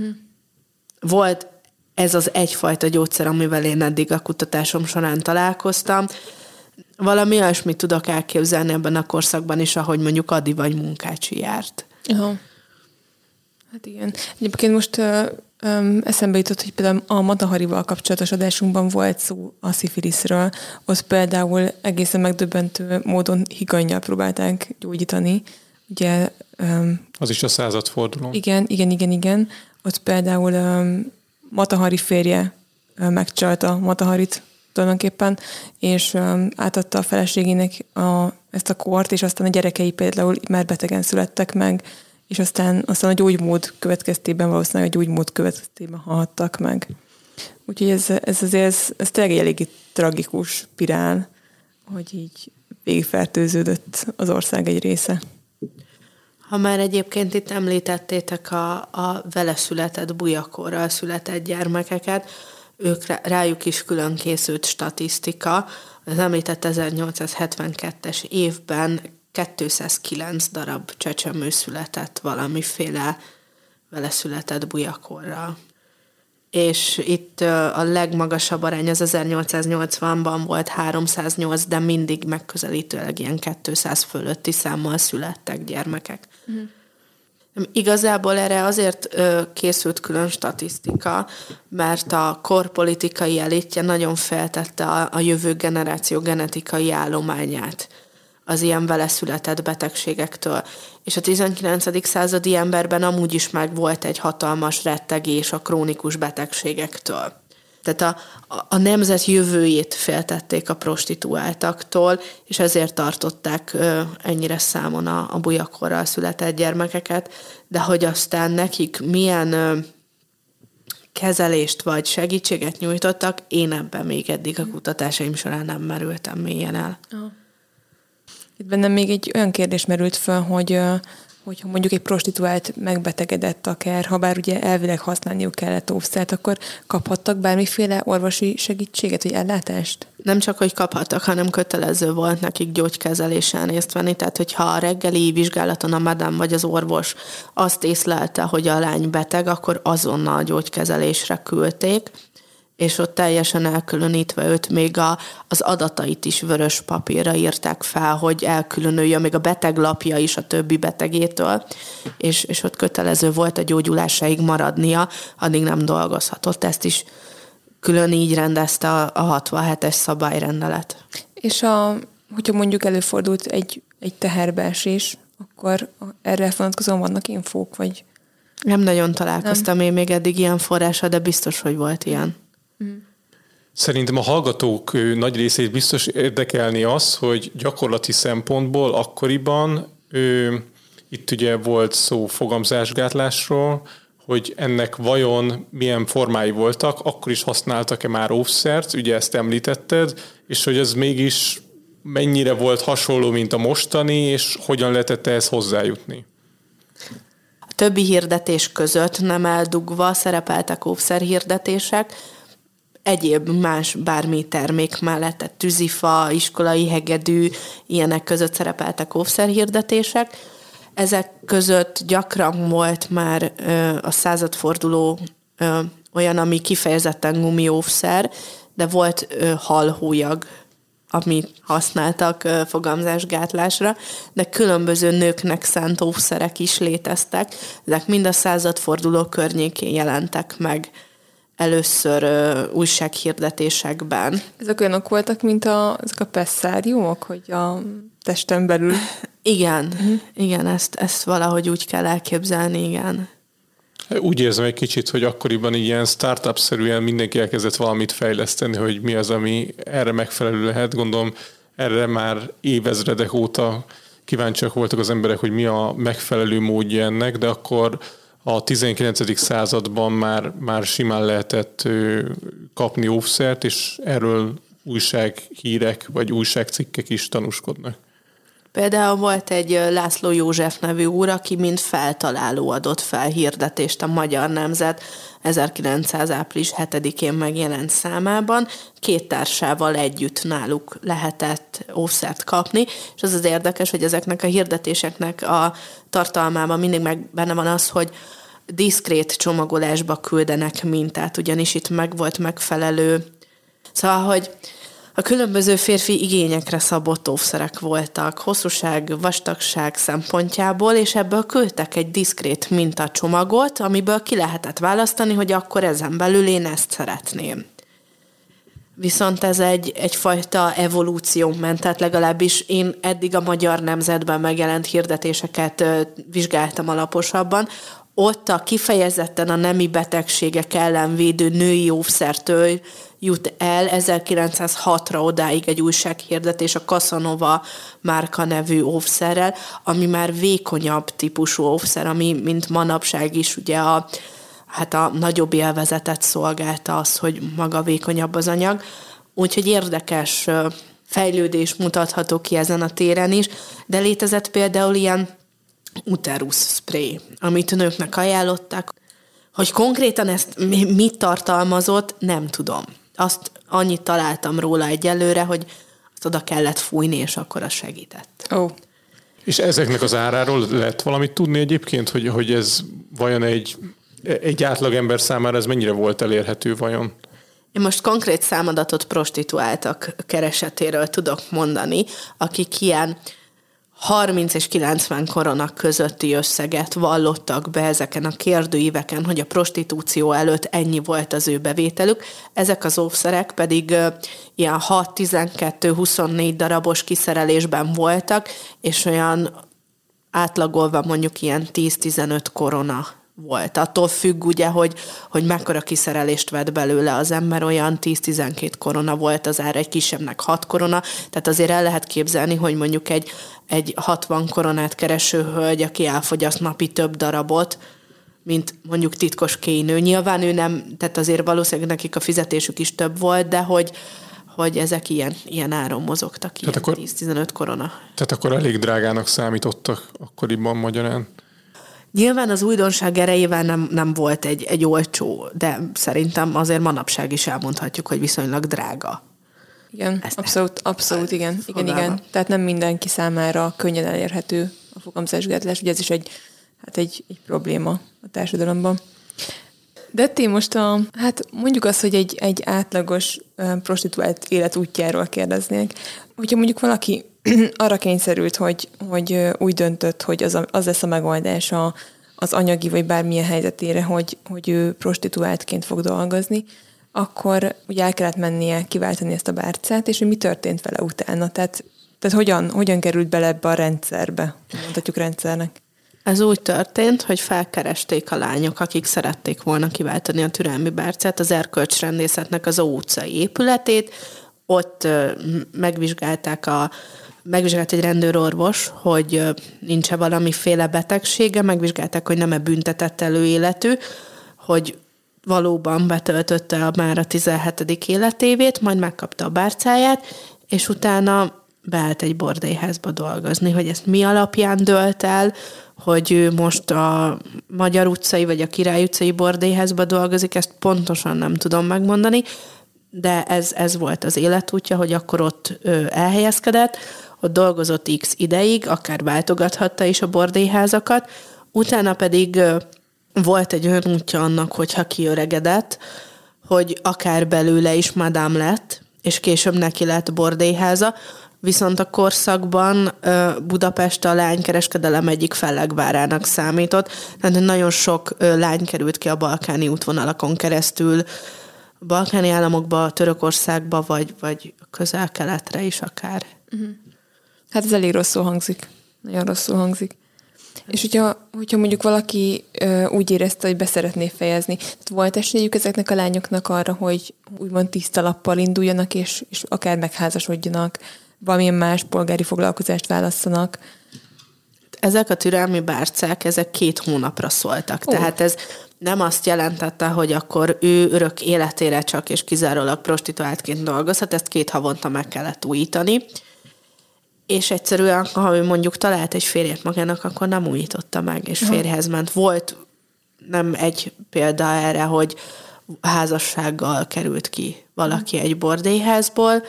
volt ez az egyfajta gyógyszer, amivel én eddig a kutatásom során találkoztam. Valami olyasmit tudok elképzelni ebben a korszakban is, ahogy mondjuk Adi vagy Munkácsi járt. Aha. Hát igen. Egyébként most eszembe jutott, hogy például a Mataharival kapcsolatos adásunkban volt szó a szifiliszről. Ott például egészen megdöbbentő módon higannyal próbálták gyógyítani. Ugye, az is a századforduló. Igen. Ott például Matahari férje megcsalta Mataharit tulajdonképpen, és átadta a feleségének ezt a kort, és aztán a gyerekei például már betegen születtek meg, és aztán a gyógymód következtében, valószínűleg a gyógymód következtében haltak meg. Úgyhogy ez azért ez tényleg egy eléggé tragikus spirál, hogy így végigfertőződött az ország egy része. Ha már egyébként itt említettétek a vele született bujakorral született gyermekeket, rájuk is külön készült statisztika. Az említett 1872-es évben 209 darab csecsemő született valamiféle vele született bujakorral. És itt a legmagasabb arány az 1880-ban volt 308, de mindig megközelítőleg ilyen 200 fölötti számmal születtek gyermekek. Igazából erre azért készült külön statisztika, mert a korpolitikai elitje nagyon feltette a jövő generáció genetikai állományát az ilyen vele született betegségektől. És a 19. századi emberben amúgy is meg volt egy hatalmas rettegés a krónikus betegségektől. Tehát a nemzet jövőjét féltették a prostituáltaktól, és ezért tartották ennyire számon a bujakorral született gyermekeket, de hogy aztán nekik milyen kezelést vagy segítséget nyújtottak, én ebben még eddig a kutatásaim során nem merültem mélyen el. Itt bennem még egy olyan kérdés merült fel, hogyha mondjuk egy prostituált megbetegedett akár, ha bár ugye elvileg használniuk kellett óvszert, akkor kaphattak bármiféle orvosi segítséget, vagy ellátást? Nem csak, hogy kaphattak, hanem kötelező volt nekik gyógykezelésen részt venni, tehát hogyha a reggeli vizsgálaton a madám vagy az orvos azt észlelte, hogy a lány beteg, akkor azonnal a gyógykezelésre küldték, és ott teljesen elkülönítve őt még az adatait is vörös papírra írták fel, hogy elkülönüljön még a beteglapja is a többi betegétől, és ott kötelező volt a gyógyulásáig maradnia, addig nem dolgozhatott. Ezt is külön így rendezte a 67-es szabályrendelet. És hogyha mondjuk előfordult egy teherbeesés, akkor erre vonatkozóan vannak infók, vagy? Nem nagyon találkoztam én még eddig ilyen forrása, de biztos, hogy volt ilyen. Szerintem a hallgatók nagy részét biztos érdekelni az, hogy gyakorlati szempontból akkoriban itt ugye volt szó fogamzásgátlásról, hogy ennek vajon milyen formái voltak, akkor is használtak-e már óvszert, ugye ezt említetted, és hogy ez mégis mennyire volt hasonló, mint a mostani, és hogyan lehetett ehhez hozzájutni? A többi hirdetés között nem eldugva szerepeltek óvszerhirdetések, egyéb más bármi termék mellett, tehát tűzifa, iskolai hegedű, ilyenek között szerepeltek óvszerhirdetések. Ezek között gyakran volt már a századforduló olyan, ami kifejezetten gumióvszer, de volt halhólyag, amit használtak fogamzásgátlásra, de különböző nőknek szánt óvszerek is léteztek. Ezek mind a századforduló környékén jelentek meg először újsághirdetésekben. Ezek olyanok voltak, mint ezek a pesszáriumok, hogy a testen belül? Igen, ezt valahogy úgy kell elképzelni, igen. Úgy érzem egy kicsit, hogy akkoriban ilyen startup-szerűen mindenki elkezdett valamit fejleszteni, hogy mi az, ami erre megfelelő lehet. Gondolom, erre már évezredek óta kíváncsiak voltak az emberek, hogy mi a megfelelő módja ennek, de akkor a 19. században már simán lehetett kapni óvszert, és erről újsághírek vagy újságcikkek is tanúskodnak. Például volt egy László József nevű úr, aki mint feltaláló adott fel hirdetést a Magyar Nemzet 1900. április 7-én megjelent számában. 2 társával együtt náluk lehetett óvszert kapni, és az érdekes, hogy ezeknek a hirdetéseknek a tartalmában mindig benne van az, hogy diszkrét csomagolásba küldenek mintát, ugyanis itt meg volt megfelelő. Szóval, hogy a különböző férfi igényekre szabott óvszerek voltak, hosszúság, vastagság szempontjából, és ebből küldtek egy diszkrét mintacsomagot, amiből ki lehetett választani, hogy akkor ezen belül én ezt szeretném. Viszont ez egyfajta evolúció ment, tehát legalábbis én eddig a Magyar Nemzetben megjelent hirdetéseket vizsgáltam alaposabban. Ott a kifejezetten a nemi betegségek ellen védő női óvszertől jut el 1906-ra odáig egy újsághirdetés a Casanova márka nevű óvszerrel, ami már vékonyabb típusú óvszer, ami mint manapság is ugye a nagyobb élvezetet szolgálta az, hogy maga vékonyabb az anyag. Úgyhogy érdekes fejlődés mutatható ki ezen a téren is, de létezett például ilyen uterus spray, amit nőknek ajánlották. Hogy konkrétan ezt mit tartalmazott, nem tudom. Azt annyit találtam róla egyelőre, hogy azt oda kellett fújni, és akkor az segített. Oh. És ezeknek az áráról lehet valamit tudni egyébként, hogy ez vajon egy átlagember számára ez mennyire volt elérhető vajon? Én most konkrét számadatot prostituáltak keresetéről tudok mondani, akik ilyen 30 és 90 korona közötti összeget vallottak be ezeken a kérdőíveken, hogy a prostitúció előtt ennyi volt az ő bevételük. Ezek az óvszerek pedig ilyen 6-12-24 darabos kiszerelésben voltak, és olyan átlagolva mondjuk ilyen 10-15 korona volt. Attól függ ugye, hogy mekkora kiszerelést vett belőle az ember, olyan 10-12 korona volt az ára, egy kisebbnek 6 korona, tehát azért el lehet képzelni, hogy mondjuk egy 60 koronát kereső hölgy, aki elfogyaszt napi több darabot, mint mondjuk titkos kénő. Nyilván ő nem, tehát azért valószínűleg nekik a fizetésük is több volt, de hogy ezek ilyen áron mozogtak, ilyen 10-15 korona. Tehát akkor elég drágának számítottak akkoriban magyarán? Nyilván az újdonság erejével nem volt egy olcsó, de szerintem azért manapság is elmondhatjuk, hogy viszonylag drága. Igen, abszolút, igen. Tehát nem mindenki számára könnyen elérhető a fogamzásgátlás, ugye ez is egy probléma a társadalomban. De ti most mondjuk azt, hogy egy átlagos prostituált életútjáról kérdeznék. Hogyha mondjuk valaki arra kényszerült, hogy úgy döntött, hogy az lesz a megoldás az anyagi vagy bármilyen helyzetére, hogy ő prostituáltként fog dolgozni, akkor ugye el kellett mennie kiváltani ezt a bárcát, és hogy mi történt vele utána? Tehát hogyan került bele ebbe a rendszerbe? Mondhatjuk rendszernek. Ez úgy történt, hogy felkeresték a lányok, akik szerették volna kiváltani a türelmi bárcát, az erkölcsrendészetnek az Ó utcai épületét, ott megvizsgálták a megvizsgált egy rendőrorvos, hogy nincs-e valamiféle betegsége, megvizsgálták, hogy nem-e büntetett előéletű, hogy valóban betöltötte már a 17. életévét, majd megkapta a bárcáját, és utána beállt egy bordélyházba dolgozni, hogy ezt mi alapján dölt el, hogy ő most a Magyar utcai vagy a Király utcai bordélyházba dolgozik, ezt pontosan nem tudom megmondani, de ez volt az életútja, hogy akkor ott elhelyezkedett, ott dolgozott x ideig, akár váltogathatta is a bordélyházakat, utána pedig volt egy olyan útja annak, hogyha kiöregedett, hogy akár belőle is madám lett, és később neki lett bordélyháza, viszont a korszakban Budapest a lánykereskedelem egyik fellegvárának számított, tehát nagyon sok lány került ki a balkáni útvonalakon keresztül, a balkáni államokba, Törökországba, vagy közel-keletre is akár. Hát ez elég rosszul hangzik. Nagyon rosszul hangzik. És hogyha mondjuk valaki úgy érezte, hogy beszeretné fejezni, volt esélyük ezeknek a lányoknak arra, hogy úgymond tiszta lappal induljanak, és akár megházasodjanak, valamilyen más polgári foglalkozást válasszanak? Ezek a türelmi bárcák, ezek 2 hónapra szóltak. Tehát ez nem azt jelentette, hogy akkor ő örök életére csak és kizárólag prostituáltként dolgozhat, ezt 2 havonta meg kellett újítani. És egyszerűen, ha ő mondjuk talált egy férjet magának, akkor nem újította meg, és férjhez ment. Volt nem egy példa erre, hogy házassággal került ki valaki egy bordélyházból,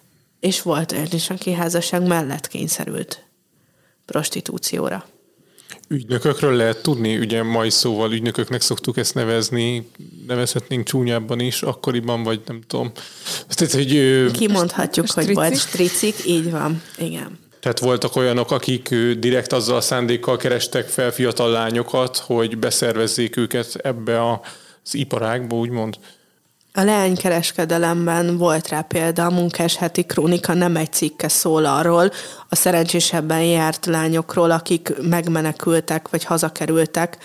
és volt olyan is, aki házasság mellett kényszerült prostitúcióra. Ügynökökről lehet tudni, ugye mai szóval ügynököknek szoktuk ezt nevezni, nevezhetnénk csúnyábban is, akkoriban, vagy nem tudom. Tehát, hogy kimondhatjuk, hogy volt stricik, így van, igen. Tehát voltak olyanok, akik direkt azzal a szándékkal kerestek fel fiatal lányokat, hogy beszervezzék őket ebbe az iparágba, úgymond? A leánykereskedelemben volt rá példa, a Munkás heti krónika nem egy cikke szól arról, a szerencsésebben járt lányokról, akik megmenekültek, vagy hazakerültek,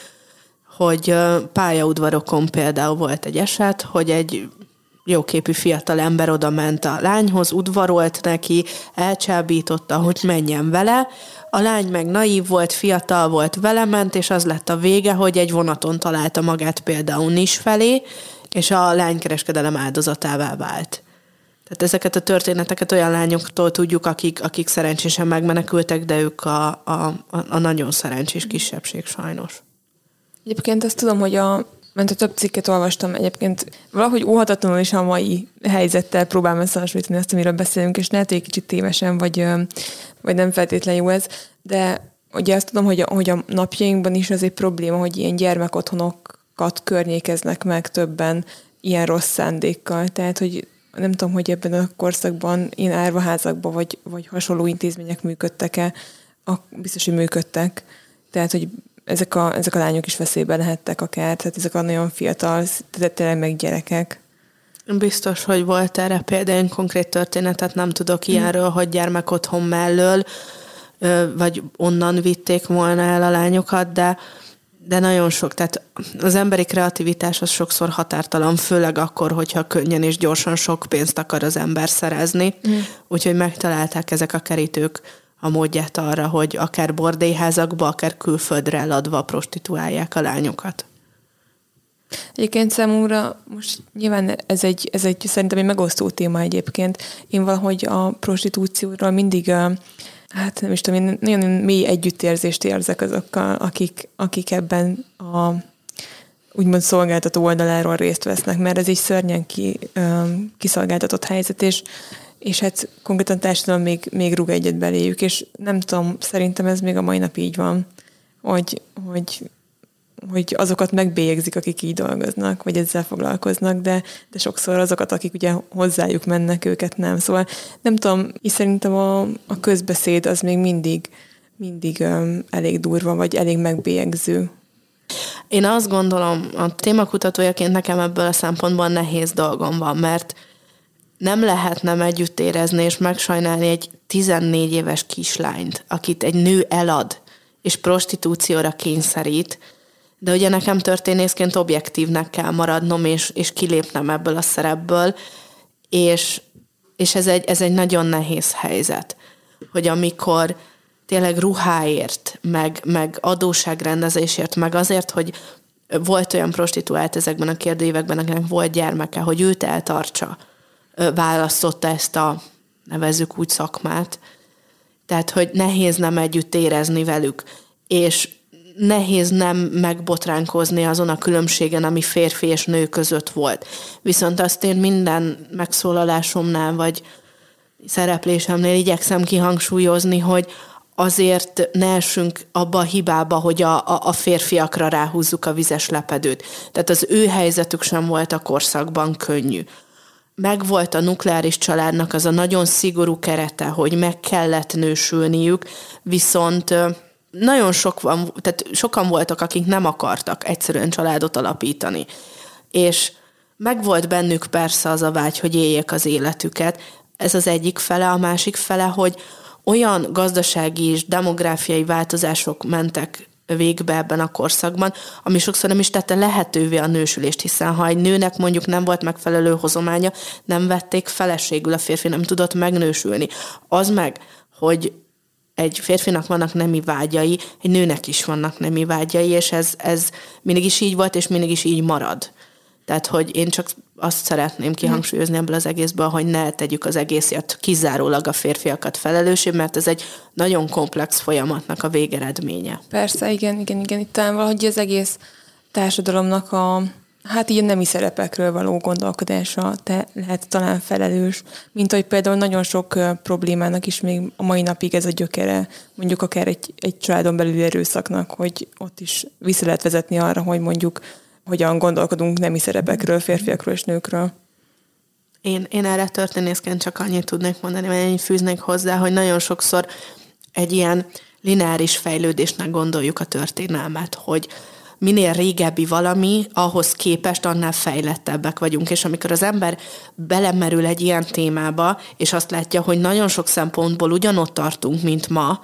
hogy pályaudvarokon például volt egy eset, hogy egy jóképű fiatal ember oda ment a lányhoz, udvarolt neki, elcsábította, hogy menjen vele, a lány meg naív volt, fiatal volt, vele ment, és az lett a vége, hogy egy vonaton találta magát például Nis felé, és a lánykereskedelem áldozatává vált. Tehát ezeket a történeteket olyan lányoktól tudjuk, akik szerencsésen megmenekültek, de ők a nagyon szerencsés kisebbség sajnos. Egyébként azt tudom, hogy mert a több cikket olvastam, egyébként valahogy óhatatlanul is a mai helyzettel próbálom összehasonlítani azt, amiről beszélünk, és lehet, hogy egy kicsit tévesen, vagy nem feltétlenül jó ez, de ugye azt tudom, hogy a napjainkban is az egy probléma, hogy ilyen gyermekotthonokat környékeznek meg többen ilyen rossz szándékkal. Tehát, hogy nem tudom, hogy ebben a korszakban ilyen árvaházakban vagy hasonló intézmények működtek-e, biztos, hogy működtek. Tehát, hogy ezek a lányok is veszélyben lehettek akár, tehát ezek a nagyon fiatal, tényleg meg gyerekek. Biztos, hogy volt erre például, én konkrét történetet nem tudok ilyenről, hogy gyermekotthon mellől, vagy onnan vitték volna el a lányokat, de nagyon sok, tehát az emberi kreativitás az sokszor határtalan, főleg akkor, hogyha könnyen és gyorsan sok pénzt akar az ember szerezni, úgyhogy megtalálták ezek a kerítők a módját arra, hogy akár bordélyházakba, akár külföldre eladva prostituálják a lányokat. Egyébként számomra most nyilván ez egy szerintem egy megosztó téma egyébként. Én valahogy a prostitúcióról mindig, hát nem is tudom, én nagyon mély együttérzést érzek azokkal, akik ebben a úgymond szolgáltató oldaláról részt vesznek, mert ez egy szörnyen kiszolgáltatott helyzet, és hát konkrétan társadalom még rúg egyet beléjük, és nem tudom, szerintem ez még a mai nap így van, hogy azokat megbélyegzik, akik így dolgoznak, vagy ezzel foglalkoznak, de sokszor azokat, akik ugye hozzájuk mennek, őket nem. Szóval nem tudom, és szerintem a közbeszéd az még mindig elég durva, vagy elég megbélyegző. Én azt gondolom, a témakutatójaként nekem ebből a szempontból nehéz dolgom van, mert nem lehet nem együtt érezni és megsajnálni egy 14 éves kislányt, akit egy nő elad, és prostitúcióra kényszerít, de ugye nekem történészként objektívnek kell maradnom, és kilépnem ebből a szerepből, és ez egy nagyon nehéz helyzet. hogy amikor tényleg ruháért, meg adósságrendezésért, meg azért, hogy volt olyan prostituált ezekben a kérdőívekben, akinek volt gyermeke, hogy őt eltartsa, választotta ezt a, nevezzük úgy, szakmát. Tehát, hogy nehéz nem együtt érezni velük, és nehéz nem megbotránkozni azon a különbségen, ami férfi és nő között volt. Viszont azt én minden megszólalásomnál, vagy szereplésemnél igyekszem kihangsúlyozni, hogy azért ne essünk abba a hibába, hogy a férfiakra ráhúzzuk a vizes lepedőt. Tehát az ő helyzetük sem volt a korszakban könnyű. Megvolt a nukleáris családnak az a nagyon szigorú kerete, hogy meg kellett nősülniük, viszont nagyon sokan voltak, akik nem akartak egyszerűen családot alapítani. És megvolt bennük persze az a vágy, hogy éljék az életüket. Ez az egyik fele, a másik fele, hogy olyan gazdasági és demográfiai változások mentek végbe ebben a korszakban, ami sokszor nem is tette lehetővé a nősülést, hiszen ha egy nőnek mondjuk nem volt megfelelő hozománya, nem vették feleségül, a férfi nem tudott megnősülni. Az meg, hogy egy férfinak vannak nemi vágyai, egy nőnek is vannak nemi vágyai, és ez mindig is így volt, és mindig is így marad. Tehát, hogy én csak azt szeretném kihangsúlyozni ebből az egészből, hogy ne tegyük az egészért kizárólag a férfiakat felelőssé, mert ez egy nagyon komplex folyamatnak a végeredménye. Persze, igen. Itt talán valahogy az egész társadalomnak így a nemi szerepekről való gondolkodása te lehet talán felelős, mint hogy például nagyon sok problémának is még a mai napig ez a gyökere, mondjuk akár egy családon belüli erőszaknak, hogy ott is vissza lehet vezetni arra, hogy mondjuk hogyan gondolkodunk nemi szerepekről, férfiakról és nőkről. Én erre történészként csak annyit tudnék mondani, vagy ennyit fűznék hozzá, hogy nagyon sokszor egy ilyen lineáris fejlődésnek gondoljuk a történelmet, hogy minél régebbi valami, ahhoz képest annál fejlettebbek vagyunk, és amikor az ember belemerül egy ilyen témába, és azt látja, hogy nagyon sok szempontból ugyanott tartunk, mint ma,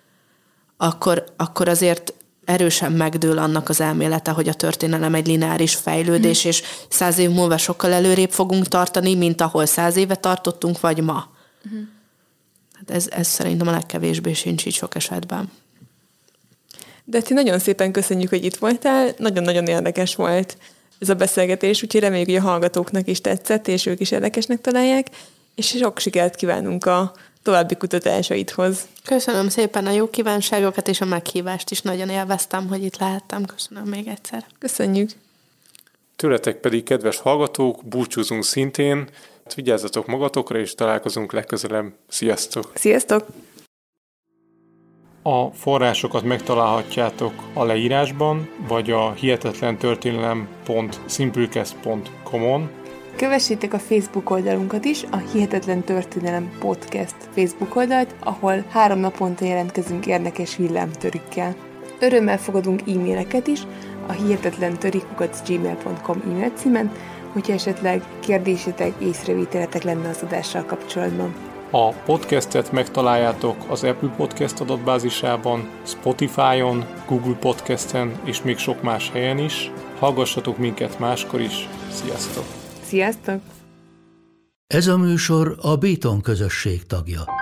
akkor azért erősen megdől annak az elmélete, hogy a történelem egy lineáris fejlődés, és 100 év múlva sokkal előrébb fogunk tartani, mint ahol 100 éve tartottunk, vagy ma. Hát ez szerintem a legkevésbé sincs így sok esetben. De ti nagyon szépen köszönjük, hogy itt voltál, nagyon-nagyon érdekes volt ez a beszélgetés, úgyhogy reméljük, hogy a hallgatóknak is tetszett, és ők is érdekesnek találják, és sok sikert kívánunk a további kutatásaidhoz. Köszönöm szépen a jó kívánságokat, és a meghívást is nagyon élveztem, hogy itt lehettem. Köszönöm még egyszer. Köszönjük. Tőletek pedig, kedves hallgatók, búcsúzunk szintén. Vigyázzatok magatokra, és találkozunk legközelebb. Sziasztok! Sziasztok! A forrásokat megtalálhatjátok a leírásban, vagy a hihetetlentörténelem.simplecast.com-on. Kövessétek a Facebook oldalunkat is, a Hihetetlen Történelem Podcast Facebook oldalt, ahol 3 naponta jelentkezünk érdekes villámtörikkel. Örömmel fogadunk e-maileket is a hihetetlentörик@gmail.com e-mail címen, hogyha esetleg kérdésetek, észrevételetek lenne az adással kapcsolatban. A podcastet megtaláljátok az Apple Podcast adatbázisában, Spotify-on, Google Podcasten és még sok más helyen is. Hallgassatok minket máskor is. Sziasztok! Sziasztok! Ez a műsor a Béton közösség tagja.